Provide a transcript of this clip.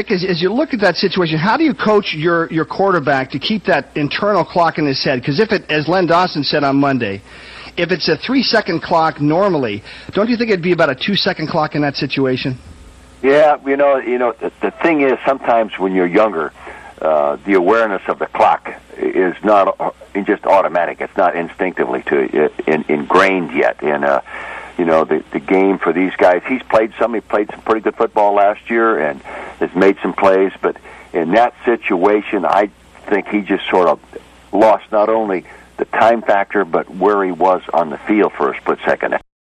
Dick, as you look at that situation, how do you coach your quarterback to keep that internal clock in his head? Because if it, as Len Dawson said on Monday, if it's a 3-second clock normally, don't you think it'd be about a 2-second clock in that situation? Yeah, the thing is, sometimes when you're younger, the awareness of the clock is not just automatic. It's not instinctively ingrained yet. And the game for these guys, he played some pretty good football last year and has made some plays. But in that situation, I think he just sort of lost not only the time factor, but where he was on the field for a split second.